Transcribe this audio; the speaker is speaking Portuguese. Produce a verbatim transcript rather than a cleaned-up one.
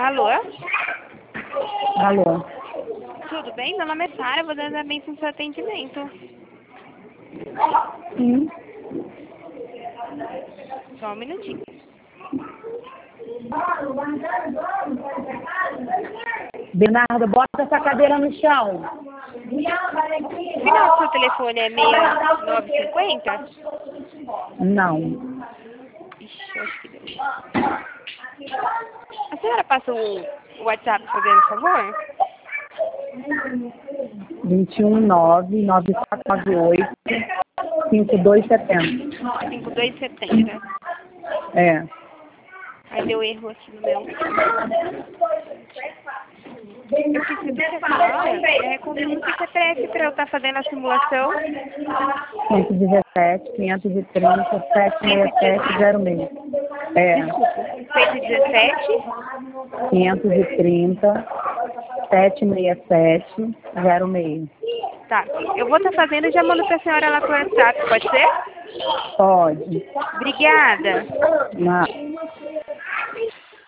Alô? Alô? Tudo bem? Meu nome é Sara, vou dar bênção no seu atendimento. Sim. Só um minutinho. Bernardo, bota essa cadeira no chão. O final do seu telefone é seis nove cinco zero? Não. Ixi, acho que deu. A senhora passa o WhatsApp fazendo favor? vinte e um, nove, nove quatro nove oito, cinco dois sete zero. cinco dois sete zero. É. Aí deu erro aqui no meu. Eu preciso que a senhora é, confirme o C P F para eu estar fazendo a simulação. cento e dezessete, quinhentos e trinta, setecentos e sessenta e sete, zero seis. É. Desculpa. cento e dezessete? quinhentos e trinta, setecentos e sessenta e sete, zero seis. Tá. Eu vou estar fazendo e já mando para a senhora lá pro WhatsApp, pode ser? Pode. Obrigada. Não.